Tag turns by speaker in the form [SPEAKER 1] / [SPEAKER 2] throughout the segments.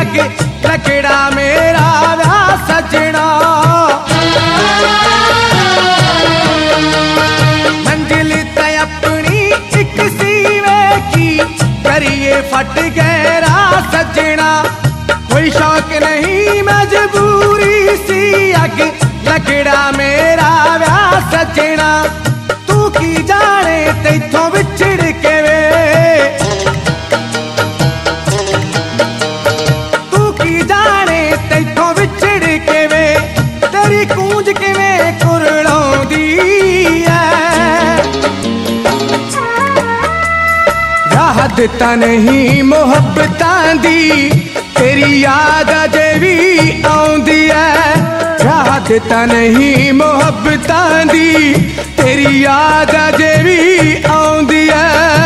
[SPEAKER 1] अग लकड़ा मेरा वा सजना। मंजिल ते अपनी एक सीवे की करिए फट गहरा सजना। कोई शौक नहीं मजबूरी सी अग लकड़ा मेरा वा सजना। तू की जाने तैथों विछड़ के वे, कूंज किवें कुरलाउंदी है। राहत तां नहीं मुहब्बतां दी तेरी याद अजे भी आउंदी है। राहत तां नहीं मुहब्बतां दी तेरी याद अजे भी आउंदी है।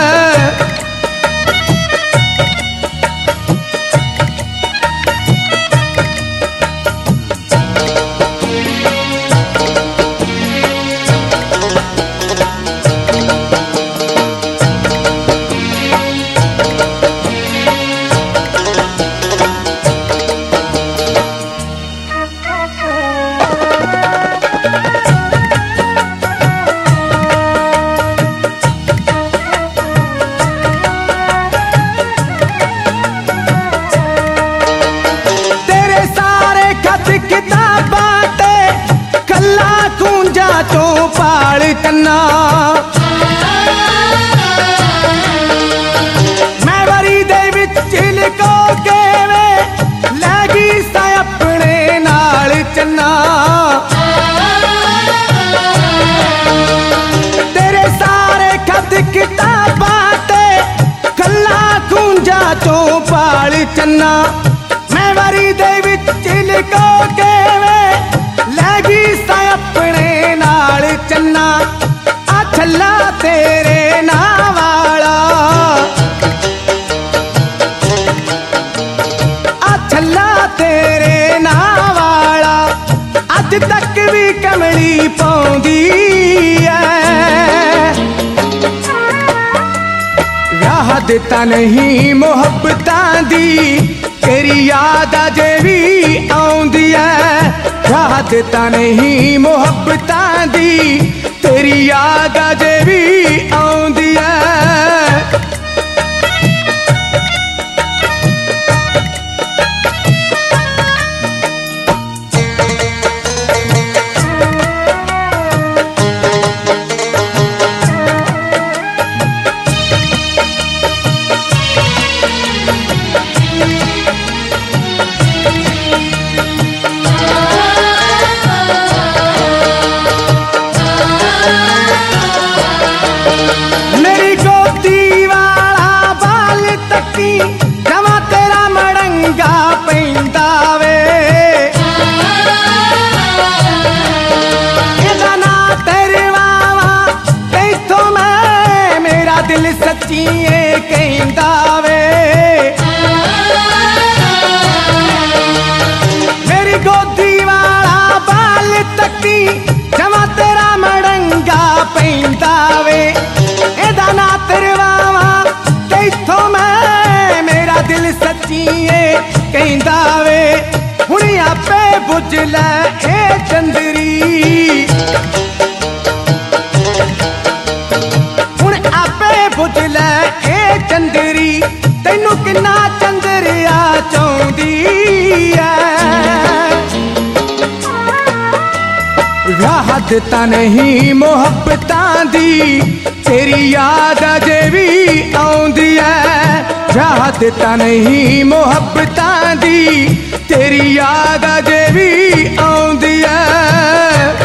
[SPEAKER 1] चों पाल कन्ना मैं वरी दे विच लिखो के वे लगी सा अपने नाल चन्ना। तेरे सारे खत किताबां ते कल्ला खूंजा चों पाल चन्ना। मैं वरी दे विच लिखो के वे लगी सा अपने नाल चन्ना। आ छल्ला तेरे नां वाला, आ छल्ला तेरे नां वाला अज तक भी कमली पाउंदी है। राहत तां नहीं मुहब्बतां दी तेरी याद अजे भी आउंदी है। राहत तां नहीं मुहब्बतां दी तेरी याद अजे भी आउंदी है। जमा तेरा मड़ंगा पैंदा वे एदा ना तेरे वावा तैथों मैं मेरा दिल सच्ची कहंदा वे। मेरी गोदी वाला बाल तकी जमा तेरा मड़ंगा पैंदा वे एदा ना तेरे वावा तैथों मैं दिल सच्ची कहंदा वे। हुण आपे बुझ लै ए चंदरी, हुण आपे बुझ लै ए चंदरी तैनू किन्ना चंदरिया चाहुंदी है। राहत तां नहीं मुहब्बतां दी तेरी याद अजे भी आउंदी है। राहत तां नहीं मुहब्बतां दी तेरी याद अजे भी आउंदी है।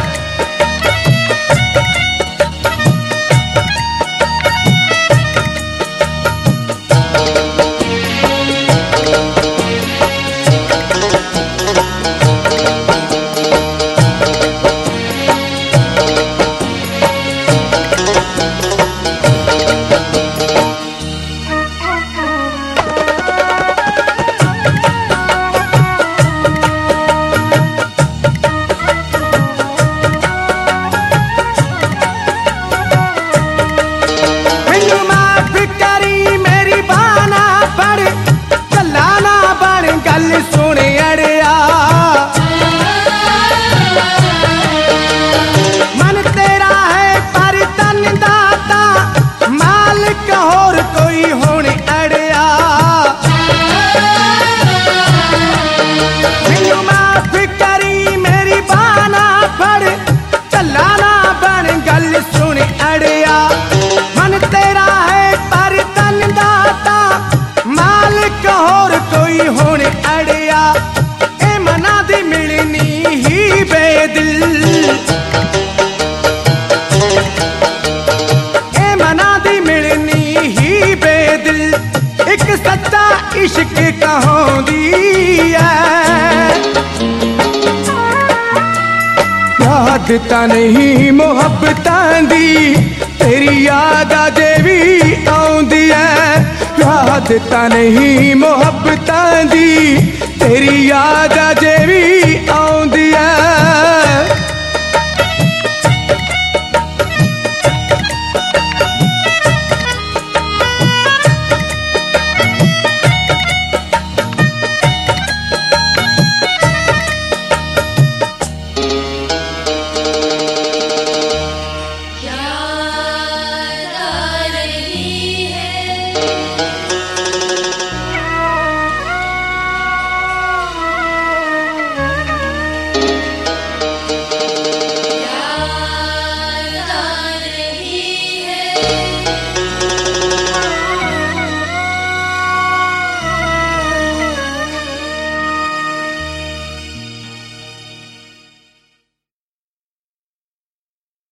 [SPEAKER 1] याद ता नहीं मुहब्बतां दी, तेरी याद अजे भी आउंदी है। याद ता नहीं मुहब्बतां दी, तेरी याद अजे भी आउंदी